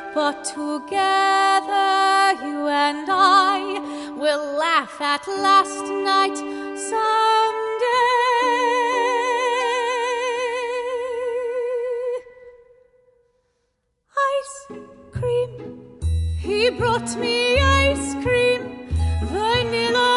but together you and I will laugh at last night someday. Ice cream, he brought me ice cream, vanilla